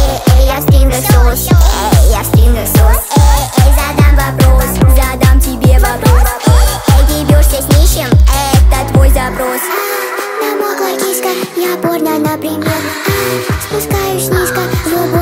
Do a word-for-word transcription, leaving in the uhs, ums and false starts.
Эй, эй, я стрингосос. Эй, я стрингосос. Эй, эй, задам вопрос, задам тебе вопрос. Эй, эй, ты бьешься с нищим, это твой запрос. Намокла киска, я порно, например. Спускаюсь низко, в